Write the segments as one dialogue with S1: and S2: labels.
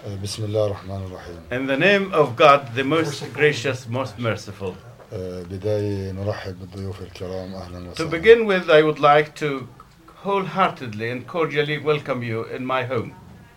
S1: بسم الله الرحمن الرحيم.
S2: In the name of God, the most gracious, most merciful.
S1: بداية نرحب بالضيوف الكرام أهلا
S2: To
S1: وسهلا.
S2: begin with, I would like to wholeheartedly and cordially welcome you in my home.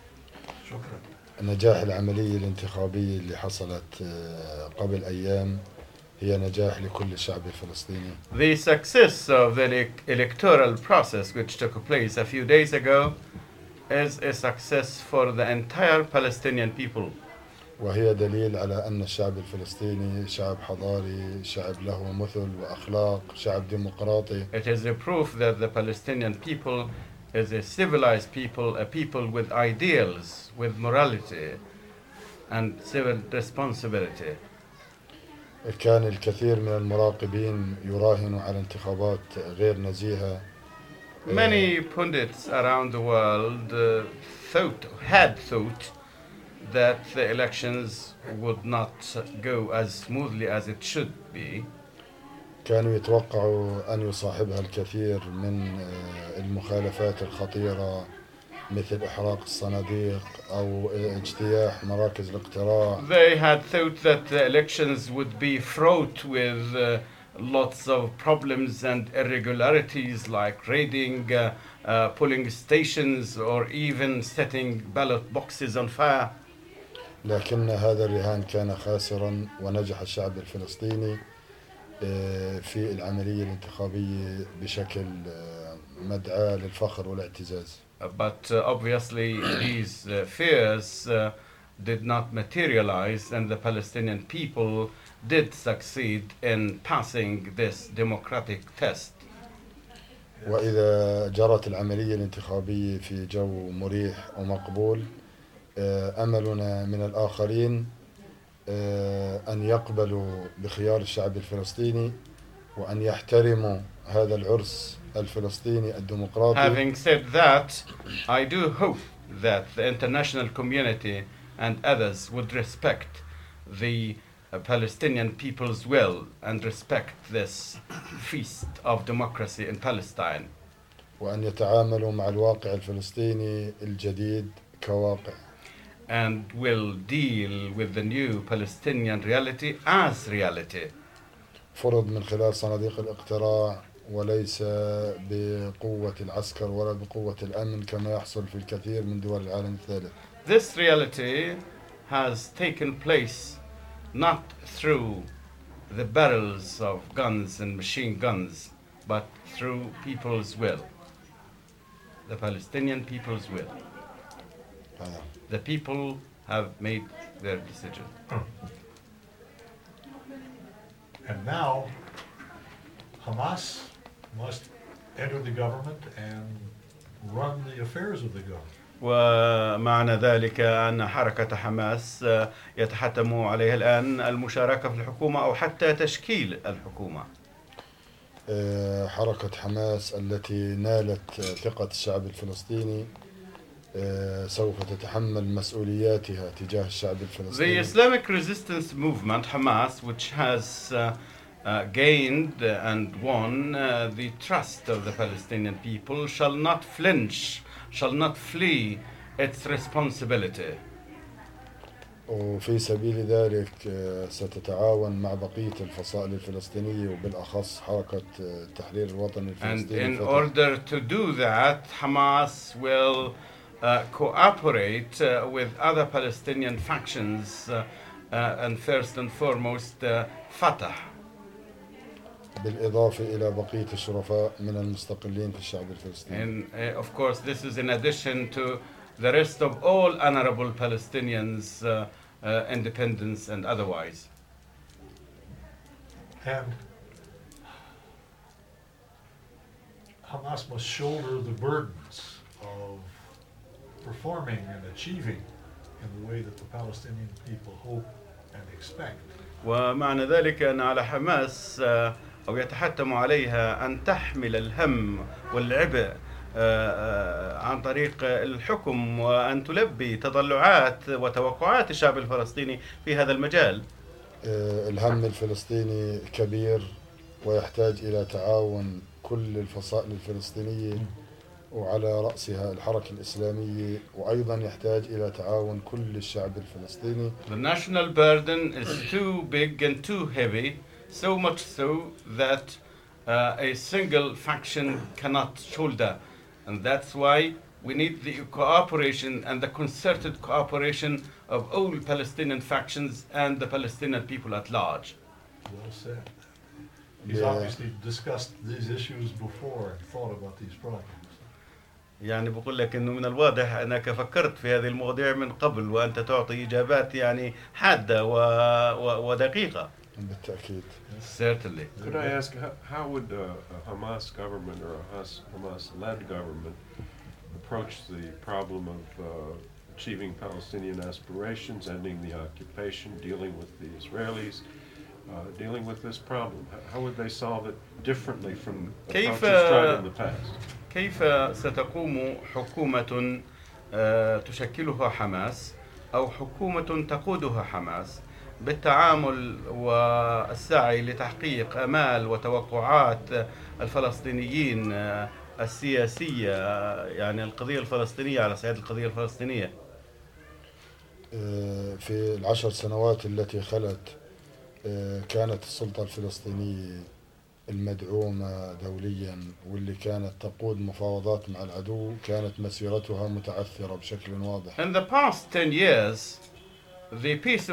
S1: نجاح العملية الانتخابية اللي حصلت قبل أيام هي نجاح لكل الشعب الفلسطيني.
S2: The success of the electoral process which took place a few days ago is a success for the entire Palestinian people.
S1: وهي دليل على أن الشعب الفلسطيني شعب حضاري، شعب له مثل وأخلاق، شعب ديمقراطي.
S2: It is a proof that the Palestinian people is a civilized people, a people with ideals, with morality and civil responsibility.
S1: كان الكثير من المراقبين يراهنوا على انتخابات غير نزيهة.
S2: Many pundits around the world had thought that the elections would not go as smoothly as it should be.
S1: كانوا يتوقعوا أن يصاحبها الكثير من المخالفات الخطيرة مثل إحراق الصناديق أو اجتياح مراكز الاقتراع.
S2: They had thought that the elections would be fraught with lots of problems and irregularities like raiding polling stations or even setting ballot boxes on fire.
S1: لكن هذا الرهان كان خاسرا ونجح الشعب الفلسطيني في العملية الانتخابية بشكل مدعاة للفخر والاعتزاز.
S2: But obviously these fears did not materialize, and the Palestinian people did succeed in passing this democratic test.
S1: وإذا جرت العملية الانتخابية في جو مريح ومقبول، أملنا من الآخرين أن يقبلوا بخيار الشعب الفلسطيني وأن يحترموا هذا العرس الفلسطيني الديمقراطي.
S2: Having said that, I do hope that the international community and others would respect the Palestinian people's will and respect this feast of democracy in Palestine.
S1: وأن يتعاملوا مع الواقع الفلسطيني الجديد كواقع.
S2: And will deal with the new Palestinian reality as reality.
S1: فرض من خلال صناديق الاقتراع وليس بقوة العسكر ولا بقوة الأمن كما يحصل في الكثير من دول العالم الثالث.
S2: This reality has taken place not through the barrels of guns and machine guns, but through people's will. The Palestinian people's will. The people have made their decision.
S3: And now, Hamas must enter the government and run the affairs of the government.
S2: ومعنى ذلك أن حركة حماس يتحتم عليها الآن المشاركة في الحكومة أو حتى تشكيل الحكومة.
S1: حركة حماس التي نالت ثقة الشعب الفلسطيني سوف تتحمل مسؤولياتها تجاه الشعب الفلسطيني.
S2: The Islamic resistance movement, Hamas, which has gained and won the trust of the Palestinian people, shall not flinch, shall not flee its responsibility.
S1: وفي سبيل ذلك ستتعاون مع بقية الفصائل الفلسطينية وبالأخص حركة التحرير الوطني الفلسطيني.
S2: And in order to do that, Hamas will cooperate with other Palestinian factions and first and foremost Fatah.
S1: بالإضافة إلى بقية الشرفاء من المستقلين في الشعب الفلسطيني.
S2: And of course this is in addition to the rest of all honorable Palestinians, independents and otherwise.
S3: And Hamas must shoulder the burdens of performing and achieving in the way that the Palestinian people hope and expect.
S2: ومعنى ذلك أن على حماس أو يتحتم عليها أن تحمل الهم والعبء عن طريق الحكم وأن تلبي تطلعات وتوقعات الشعب الفلسطيني في هذا المجال.
S1: الهم الفلسطيني كبير ويحتاج إلى تعاون كل الفصائل الفلسطينية وعلى رأسها الحركة الإسلامية، وأيضا يحتاج إلى تعاون كل الشعب الفلسطيني.
S2: The national burden is too big and too heavy, so much so that a single faction cannot shoulder. And that's why we need the cooperation and the concerted cooperation of all Palestinian factions and the Palestinian people at large.
S3: Well said. He's
S1: Yeah.
S3: obviously discussed these issues before and thought about these problems.
S2: يعني بقول لك انه من الواضح انك فكرت في هذه المواضيع من قبل وانت تعطي اجابات يعني حادة ودقيقة.
S1: بالتأكيد.
S2: Certainly.
S4: Could I ask, how would a Hamas government or a Hamas-led government approach the problem of achieving Palestinian aspirations, ending the occupation, dealing with the Israelis, dealing with this problem? How would they solve it differently from approaches tried in the past?
S2: كيف ستقوم حكومة تشكلها حماس أو حكومة تقودها حماس بالتعامل والسعي لتحقيق آمال وتوقعات الفلسطينيين السياسية، يعني القضية الفلسطينية على صعيد القضية الفلسطينية؟
S1: في ال10 سنوات التي خلت كانت السلطة الفلسطينية المدعومة دوليا واللي كانت تقود مفاوضات مع العدو كانت مسيرتها متعثرة بشكل واضح.
S2: In the past 10 years, the peace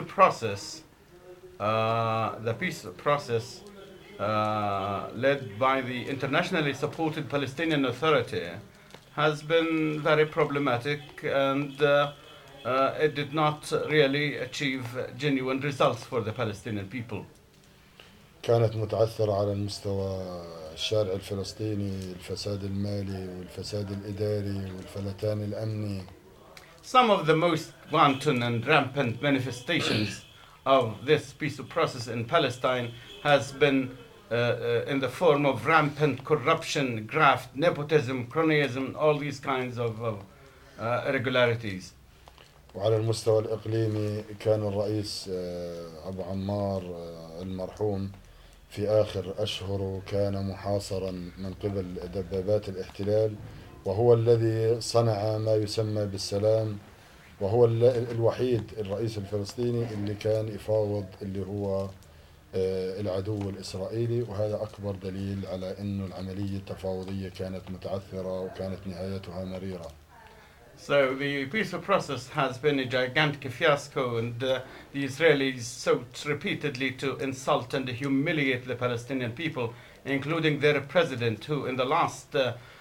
S2: process led by the internationally supported Palestinian Authority has been very problematic, and it did not really achieve genuine results for the Palestinian people.
S1: كانت متعثرة على المستوى الشارع الفلسطيني، الفساد المالي والفساد الإداري والفلتان الأمني.
S2: Some of the most wanton and rampant manifestations of this peace process in Palestine has been in the form of rampant corruption, graft, nepotism, cronyism, all these kinds of irregularities.
S1: وعلى المستوى الإقليمي كان الرئيس أبو عمار المرحوم في آخر أشهره كان محاصرا من قبل دبابات الاحتلال، وهو الذي صنع ما يسمى بالسلام، وهو الوحيد الرئيس الفلسطيني اللي كان يفاوض اللي هو العدو الإسرائيلي، وهذا أكبر دليل على أنه العملية التفاوضية كانت متعثرة وكانت نهايتها مريرة.
S2: So the peace process has been a gigantic fiasco, and the Israelis sought repeatedly to insult and humiliate the Palestinian people, including their president, who in the last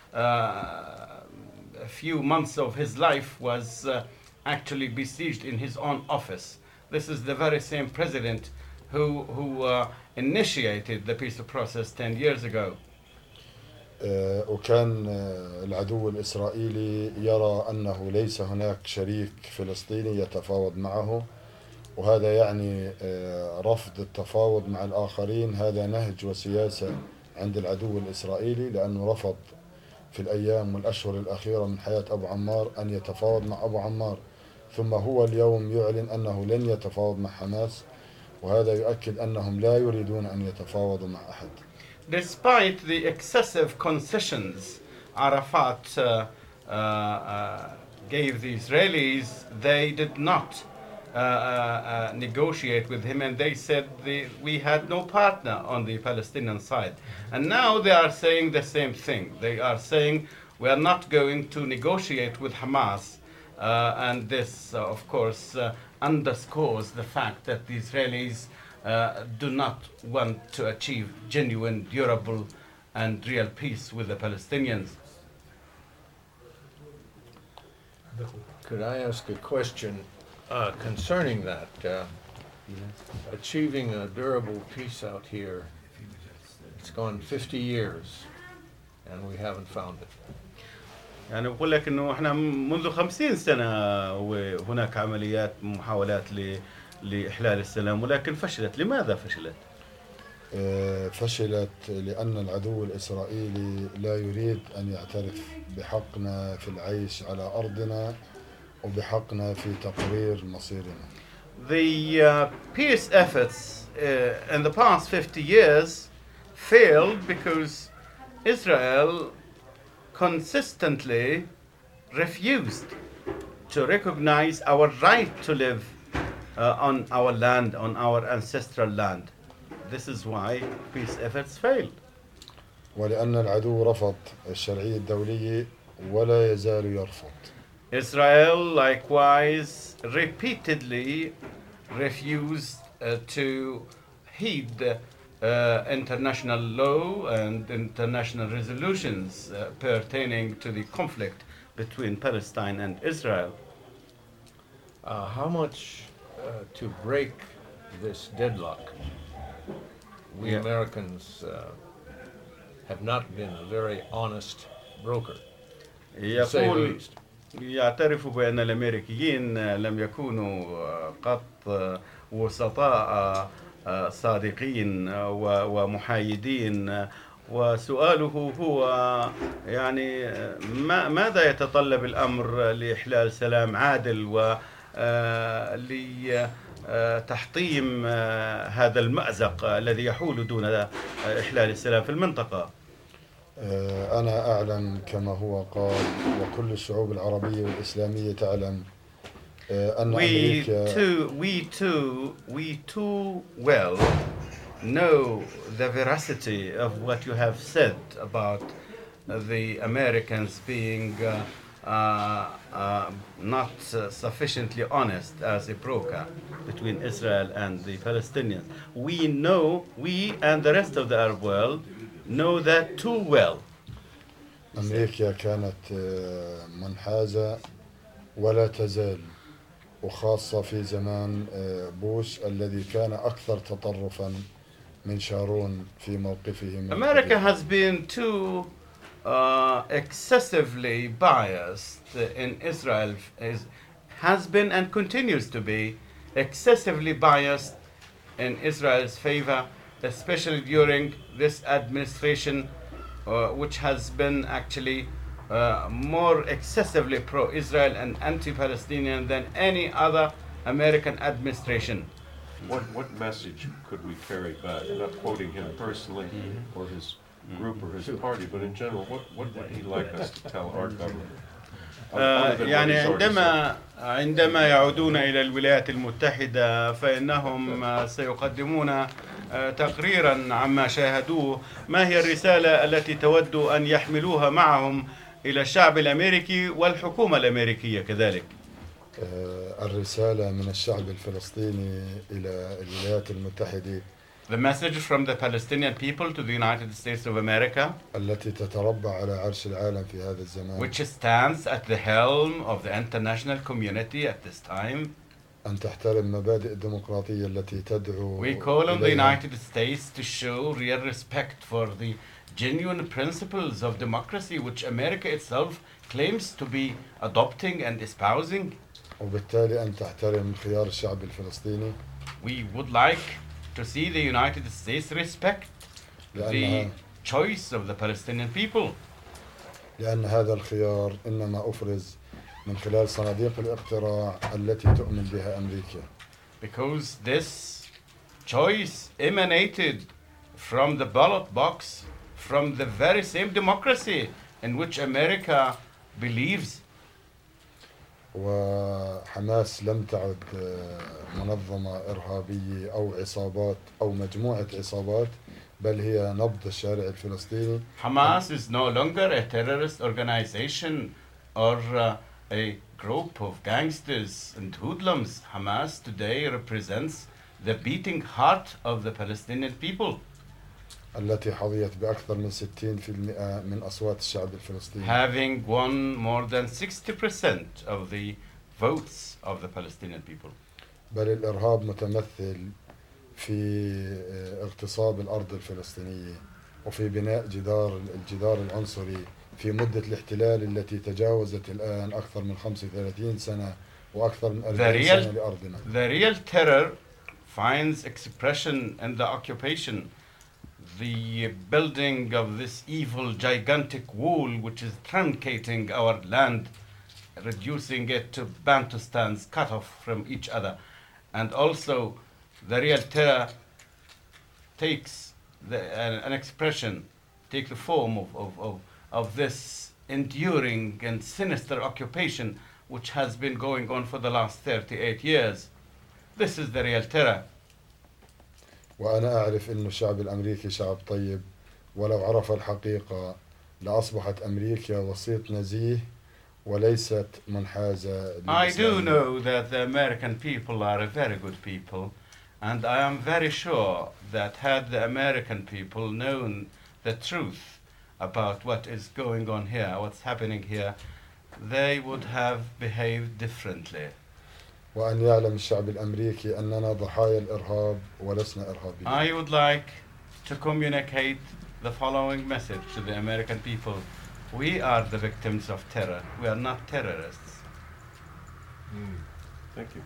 S2: few months of his life was actually besieged in his own office. This is the very same president who initiated the peace process 10 years ago.
S1: وكان العدو الإسرائيلي يرى أنه ليس هناك شريك فلسطيني يتفاوض معه، وهذا يعني رفض التفاوض مع الآخرين. هذا نهج وسياسة عند العدو الإسرائيلي، لأنه رفض في الأيام والأشهر الأخيرة من حياة أبو عمار أن يتفاوض مع أبو عمار، ثم هو اليوم يعلن أنه لن يتفاوض مع حماس، وهذا يؤكد أنهم لا يريدون أن يتفاوضوا مع أحد.
S2: Despite the excessive concessions Arafat gave the Israelis, they did not negotiate with him, and they said we had no partner on the Palestinian side. And now they are saying the same thing. They are saying we are not going to negotiate with Hamas, and this, of course, underscores the fact that the Israelis do not want to achieve genuine, durable, and real peace with the Palestinians.
S5: Could I ask a question concerning that? Achieving a durable peace out here, it's gone 50 years, and we haven't found it.
S2: يعني بقول لك إنه إحنا منذ 50 سنة وهناك عمليات محاولات لإحلال السلام، ولكن فشلت. لماذا فشلت؟
S1: فشلت لأن العدو الإسرائيلي لا يريد أن يعترف بحقنا في العيش على أرضنا وبحقنا في تقرير مصيرنا.
S2: The peace efforts in the past 50 years failed because Israel consistently refused to recognize our right to live on our land, on our ancestral land. This is why peace efforts failed.
S1: ولأن العدو رفض الشرعية الدولية ولا يزال يرفض.
S2: Israel likewise repeatedly refused to heed international law and international resolutions pertaining to the conflict between Palestine and Israel.
S5: How much to break this deadlock? We
S2: Yeah.
S5: Americans have not been a very honest broker, to say the
S2: يقول
S5: least.
S2: يعترف بأن الأمريكيين لم يكونوا قط وسطاء صادقين ومحايدين، وسؤاله هو يعني ماذا يتطلب الأمر لإحلال سلام عادل ولتحطيم هذا المأزق الذي يحول دون إحلال السلام في المنطقة.
S1: أنا أعلم كما هو قال، وكل الشعوب العربية والإسلامية تعلم أن أمريكا
S2: we too well know the veracity of what you have said about the Americans being not sufficiently honest as a broker between Israel and the Palestinians. We know, we and the rest of the Arab world know that too well.
S1: أمريكا كانت منحازة ولا تزال، وخاصة في زمان بوش الذي كان أكثر تطرفا من شارون في موقفه من
S2: America has been too excessively biased in Israel, has been and continues to be excessively biased in Israel's favor, especially during this administration, which has been actually more excessively pro-Israel and anti-Palestinian than any other American administration.
S4: What message could we carry back? I'm not quoting him personally or his group or his party, but in general, what would he like us to tell our government? Other than what
S2: يعني
S4: he's already said.
S2: عندما يعودون إلى الولايات المتحدة فإنهم سيقدمون تقريرا عما شاهدوه. ما هي الرسالة التي تود أن يحملوها معهم إلى الشعب الأمريكي والحكومة الأمريكية كذلك؟
S1: الرسالة من الشعب الفلسطيني إلى الولايات المتحدة
S2: The message from the Palestinian people to the United States of America,
S1: التي تتربع على عرش العالم في هذا الزمان،
S2: which stands at the helm of the international community at this time.
S1: أن تحترم مبادئ الديمقراطية التي تدعو
S2: We call on the
S1: إليها،
S2: United States to show real respect for the genuine principles of democracy which America itself claims to be adopting and espousing.
S1: وبالتالي أن تحترم خيار الشعب الفلسطيني،
S2: We would like to see the United States respect the
S1: لأن
S2: choice of the Palestinian people.
S1: لأن هذا الخيار إنما أفرز من خلال صناديق الاقتراع التي تؤمن بها أمريكا.
S2: Because this choice emanated from the ballot box, from the very same democracy in which America believes.
S1: وحماس لم تعد منظمة إرهابية أو عصابات أو مجموعة عصابات، بل هي نبض الشارع الفلسطيني.
S2: Hamas is no longer a terrorist organization or a group of gangsters and hoodlums. Hamas today represents the beating heart of the Palestinian people,
S1: التي حظيت بأكثر من 60% من أصوات الشعب الفلسطيني.
S2: having won more than 60% of the votes of the Palestinian people.
S1: بل الإرهاب متمثل في اغتصاب الأرض الفلسطينية وفي بناء الجدار العنصري في مدة الاحتلال التي تجاوزت الآن أكثر من 35 سنة وأكثر من 40 سنة لأرضنا.
S2: The real terror finds expression in the occupation, the building of this evil gigantic wall which is truncating our land, reducing it to Bantustans cut off from each other. And also the real terror takes an expression, take the form of this enduring and sinister occupation which has been going on for the last 38 years. This is the real terror.
S1: وأنا أعرف أن الشعب الأمريكي شعب طيب، ولو عرف الحقيقة لأصبحت أمريكا وسيط نزيه وليست منحازة
S2: I do
S1: للإسلام.
S2: know that the American people are a very good people, and I am very sure that had the American people known the truth about what is going on here, what's happening here, they would have behaved differently.
S1: وأن يعلم الشعب الأمريكي أننا ضحايا الإرهاب ولسنا إرهابيين.
S2: I would like to communicate the following message to the American people. We are the victims of terror. We are not terrorists.
S4: Thank you.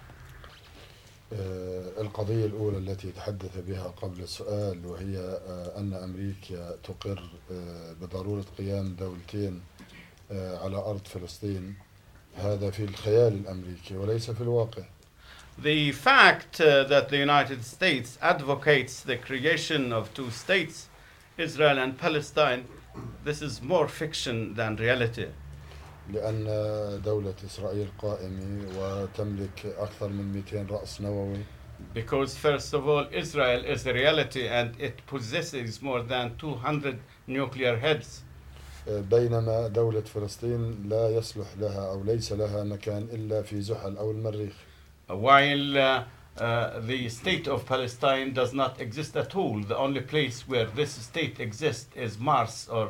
S1: القضية الأولى التي تحدث بها قبل السؤال، وهي أن أمريكا تقر بضرورة قيام دولتين على أرض فلسطين، هذا في الخيال الأمريكي وليس في الواقع.
S2: The fact that the United States advocates the creation of two states, Israel and Palestine, this is more fiction than reality.
S1: لأن دولة إسرائيل قائمة وتملك أكثر من 200 رأس نووي.
S2: Because first of all, Israel is a reality and it possesses more than 200 nuclear heads.
S1: بينما دولة فلسطين لا يصلح لها أو ليس لها مكان إلا في زحل أو المريخ.
S2: While the state of Palestine does not exist at all, the only place where this state exists is Mars or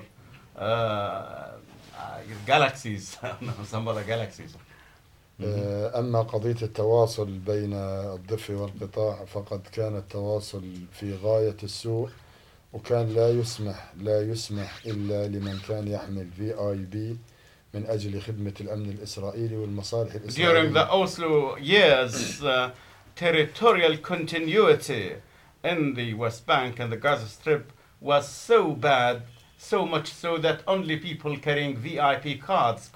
S2: galaxies, some other galaxies.
S1: أما قضية التواصل بين الضفة والقطاع فقد كان التواصل في غاية السوء، وكان لا يسمح إلا لمن كان يحمل VIP من أجل خدمة الأمن الإسرائيلي والمصالح الإسرائيلية.
S2: During the Oslo years, territorial continuity in the West Bank and the Gaza Strip was so bad, so much so that only people carrying VIP cards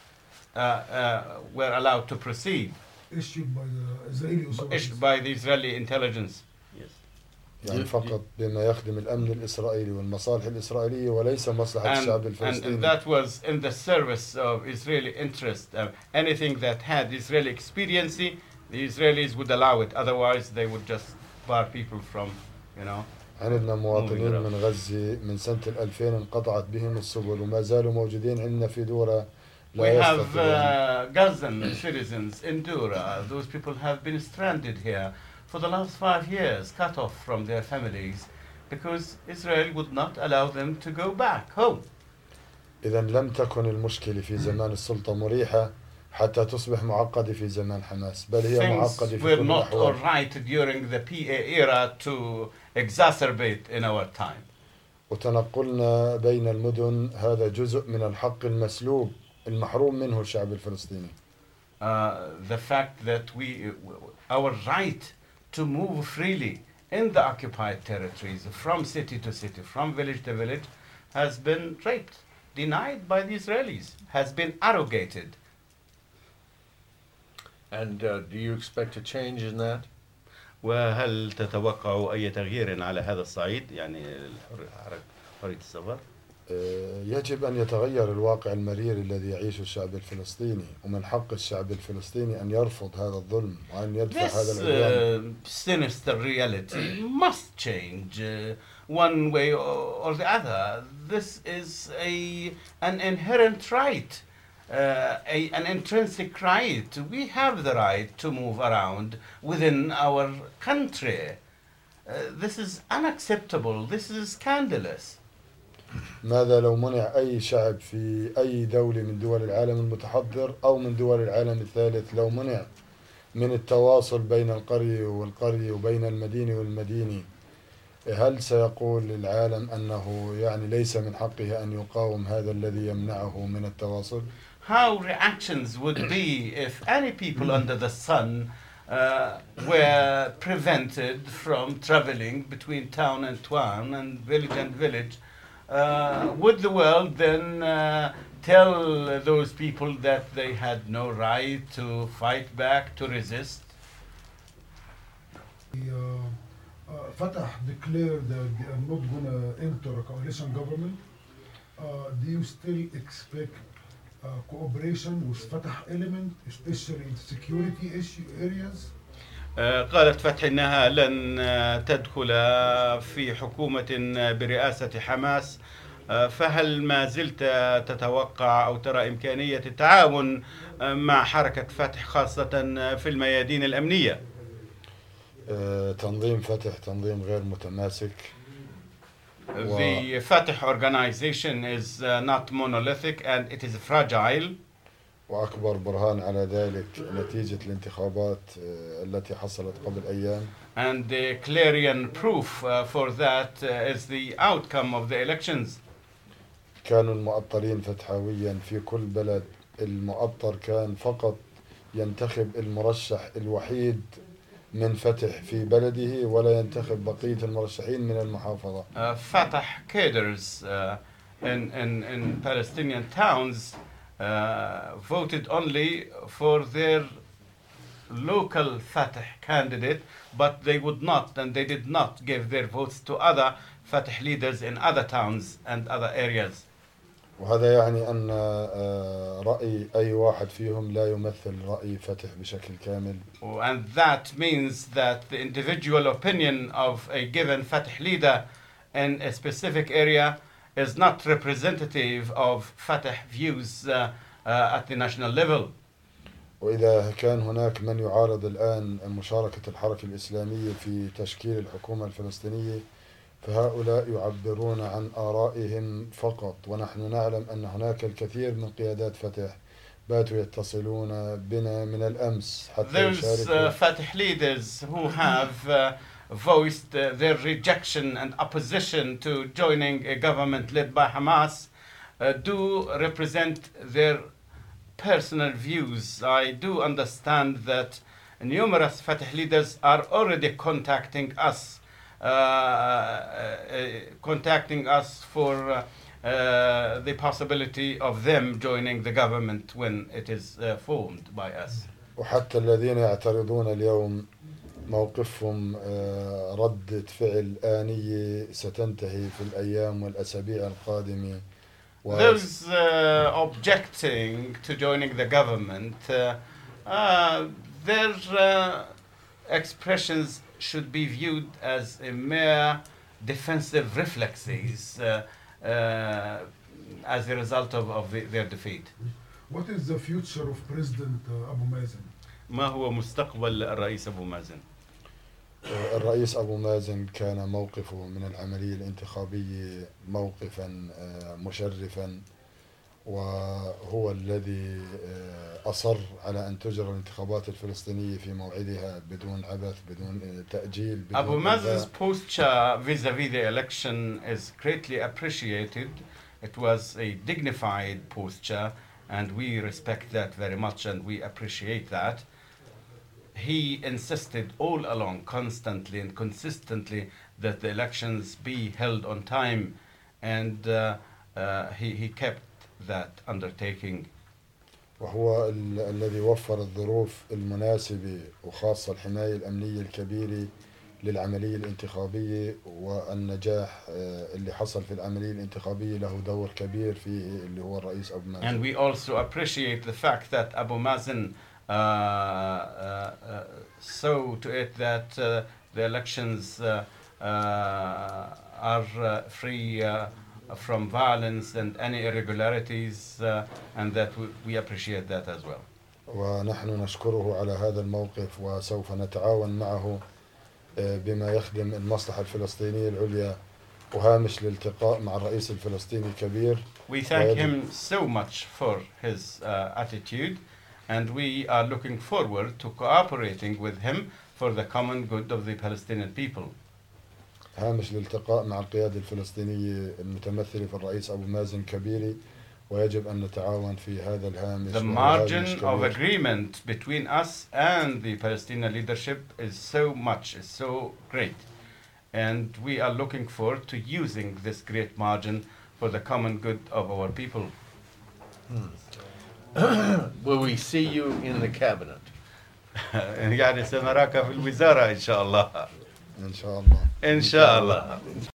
S2: were allowed to proceed.
S6: Issued by the Israeli authorities.
S2: Issued by the Israeli intelligence. Yes.
S1: يعني فقط بما يخدم الأمن الإسرائيلي والمصالح الإسرائيلية وليس مصلحة الشعب الفلسطيني.
S2: And that was in the service of Israeli interest. Anything that had Israeli expediency, the Israelis would allow it. Otherwise, they would just bar people from,
S1: عندنا مواطنين من غزة من سنة 2000 انقطعت بهم السبل وما زالوا موجودين عندنا في دورة.
S2: We have Gazan citizens in Dura. Those people have been stranded here for the last 5 years, cut off from their families, because Israel would not allow them to go back home.
S1: إذا لم تكن المشكلة في زمان السلطة مريحة حتى تصبح معقدة في زمان حماس، بل هي معقدة في
S2: Things
S1: كل
S2: were not all
S1: الأحوال.
S2: right during the PA era to exacerbate in our time.
S1: وتنقلنا بين المدن هذا جزء من الحق المسلوب المحروم منه الشعب الفلسطيني.
S2: The fact that our right to move freely in the occupied territories, from city to city, from village to village, has been raped, denied by the Israelis, has been arrogated.
S5: And do you expect a change in that?
S2: وهل تتوقع أي تغيير على هذا الصعيد، يعني حرية السفر؟
S1: يجب أن يتغير الواقع المرير الذي يعيشه الشعب الفلسطيني، ومن حق الشعب الفلسطيني أن يرفض هذا الظلم وأن يدفع هذا العدوان.
S2: This sinister reality must change one way or the other. This is an inherent right, an intrinsic right. We have the right to move around within our country. This is unacceptable. This is scandalous.
S1: ماذا لو منع أي شعب في أي دولة من دول العالم المتحضر أو من دول العالم الثالث، لو منع من التواصل بين القرية والقرية وبين المدينة والمدينة، هل سيقول العالم أنه يعني ليس من حقه أن يقاوم هذا الذي يمنعه من التواصل؟
S2: How reactions would be if any people under the sun were prevented from traveling between town and village? Would the world then tell those people that they had no right to fight back, to resist?
S6: Fatah declared that they are not going to enter a coalition government. do you still expect cooperation with Fatah element, especially in security issue areas?
S2: قالت فتحي أنها لن تدخل في حكومة برئاسة حماس، فهل ما زلت تتوقع أو ترى إمكانية التعاون مع حركة فتح خاصة في الميادين الأمنية؟
S1: تنظيم فتح تنظيم غير متماسك.
S2: The Fatah organization is not monolithic and it is fragile.
S1: وأكبر برهان على ذلك نتيجة الانتخابات التي حصلت قبل أيام.
S2: And the clarion proof for that is the outcome of the elections.
S1: كانوا المؤطرين فتحاويا في كل بلد، المؤطر كان فقط ينتخب المرشح الوحيد من فتح في بلده ولا ينتخب بقية المرشحين من المحافظة.
S2: Fatah cadres in Palestinian towns voted only for their local Fatah candidate, but they would not and they did not give their votes to other Fatah leaders in other towns and other areas.
S1: وهذا يعني أن رأي أي واحد فيهم لا يمثل رأي فتح بشكل كامل.
S2: And that means that the individual opinion of a given Fatah leader in a specific area is not representative of Fatah views at the national level.
S1: وإذا كان هناك من يعارض الآن مشاركة الحركة الإسلامية في تشكيل الحكومة الفلسطينية فهؤلاء يعبرون عن آرائهم فقط، ونحن نعلم أن هناك الكثير من قيادات فتح باتوا يتصلون بنا من الأمس حتى يشاركوا.
S2: Those Fatah leaders who have voiced their rejection and opposition to joining a government led by Hamas do represent their personal views. I do understand that numerous Fatah leaders are already contacting us for the possibility of them joining the government when it is formed by us.
S1: وحتى الذين يعترضون اليوم موقفهم ردة فعل آنية ستنتهي في الأيام والأسابيع القادمة.
S2: Those objecting to joining the government, their expressions should be viewed as a mere defensive reflexes as a result of their defeat.
S6: What is the future of President Abu Mazen?
S2: ما هو مستقبل الرئيس أبو مازن؟
S1: الرئيس أبو مازن كان موقفه من العملية الانتخابية موقفا مشرفا، وهو الذي أصر على أن تجرى الانتخابات الفلسطينية في موعدها بدون عبث بدون تأجيل بدون
S2: Abu Mazen's posture vis-a-vis the election is greatly appreciated. It was a dignified posture and we respect that very much and we appreciate that. He insisted all along, constantly and consistently, that the elections be held on time, and he kept that undertaking.
S1: وهو الذي وفر الظروف المناسبة وخاصة الحماية الأمنية الكبيرة للعملية الانتخابية، والنجاح اللي حصل في العملية الانتخابية له دور كبير فيه اللي هو الرئيس أبو مازن.
S2: And we also appreciate the fact that Abu Mazen saw to it that the elections are free from violence and any irregularities, and that we appreciate that as well.
S1: ونحن نشكره على هذا الموقف وسوف نتعاون معه بما يخدم المصلحة الفلسطينية العليا، وهامش الالتقاء مع الرئيس الفلسطيني كبير.
S2: We thank him so much for his attitude, and we are looking forward to cooperating with him for the common good of the Palestinian people.
S1: هامش الالتقاء مع القيادة الفلسطينية المتمثلة في الرئيس أبو مازن كبيري، ويجب أن نتعاون في هذا الهامش.
S2: The margin of agreement between us and the Palestinian leadership is so great, and we are looking forward to using this great margin for the common good of our people.
S5: Will we see you in the cabinet?
S2: يعني سنراك في الوزارة إن شاء الله.
S1: إن شاء الله.
S2: إن شاء الله.